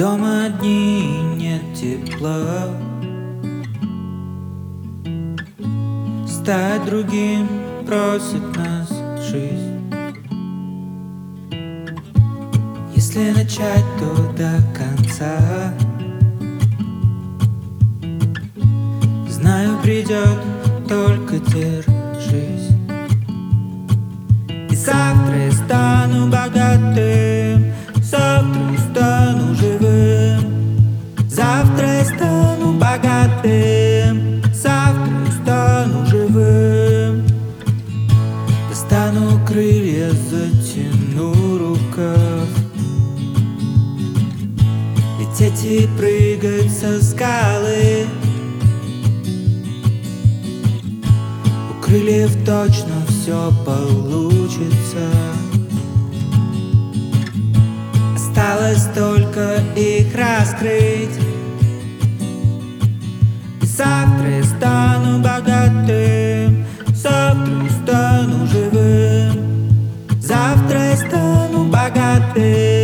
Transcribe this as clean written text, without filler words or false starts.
Дома одни и нет тепла. Стать другим просит нас жизнь. Если начать, то до конца. Знаю, придет, только держись. И завтра я стану богатым, завтра я стану живым. Завтра я стану богатым, завтра я стану живым. Достану крылья, затяну рукав, лететь и прыгать со скалы. У крыльев точно все получится. Осталось только их раскрыть. И завтра я стану богатым, завтра я стану живым. Завтра я стану богатым.